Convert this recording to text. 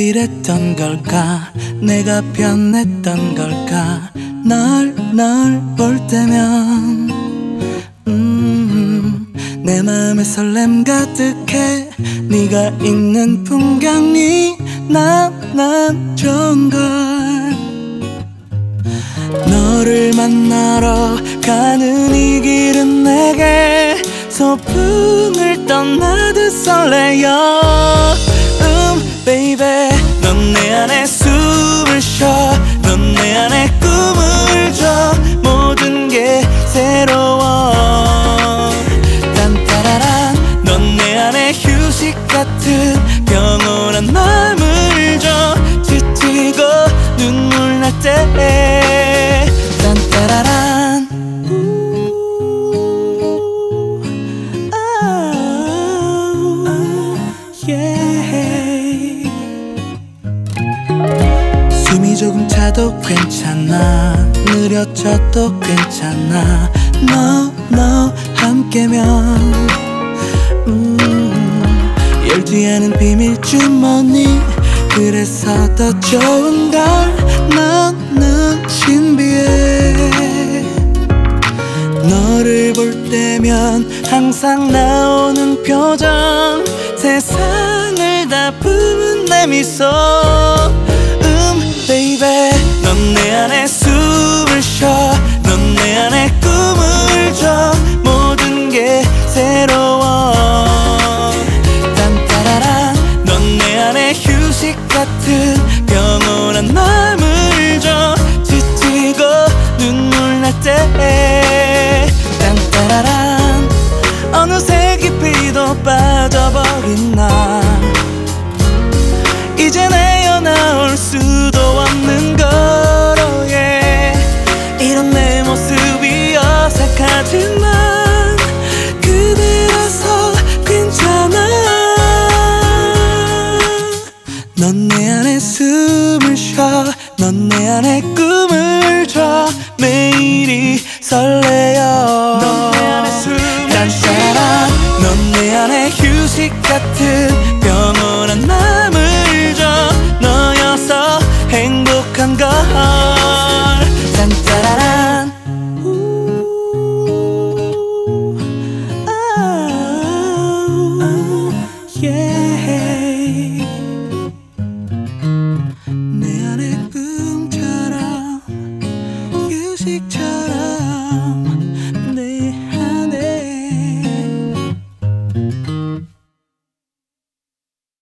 이랬던 걸까? 내가 변했던 걸까? 널 볼 때면 내 맘에 설렘 가득해. 네가 있는 풍경이 난 좋은걸. 너를 만나러 가는 이 길은 내게 소풍을 떠나듯 설레요. baby 넌 내 안에 숨을 쉬어. 넌 내 안에 꿈을 줘. 모든 게 새로워. 딴따라란 넌 내 안에 휴식 같은 평온한 맘을 줘. 지치고 눈물 날 때 딴따라란 숨이 조금 차도 괜찮아. 느려져도 괜찮아. 너 함께면 열지 않은 비밀 주머니. 그래서 더 좋은걸. 너는 신비해. 너를 볼 때면 항상 나오는 표정. 세상을 다 품은 내 미소. baby 넌 내 안에 숨을 쉬어. 넌 내 안에 꿈을 줘. 모든 게 새로워. 딴따라란 넌 내 안에 휴식 같은 평온한 맘을 줘. 지치고 눈물 날 때 딴따라란 어느새 깊이도 빠져버린 나. 이제 내어나올 수도 없는 거로 yeah. 이런 내 모습이 어색하지만 그대라서 괜찮아. 넌 내 안에 숨을 쉬어. 넌 내 안에 꿈을 줘. 매일이 설레요. 넌 내 안에 숨을 쉬어. 넌 내 안에 휴식 같은 평온한 맘을 줘. 너여서 행복한 걸. 딴따라란 yeah. 내 안에 꿈처럼 휴식처럼 내 안에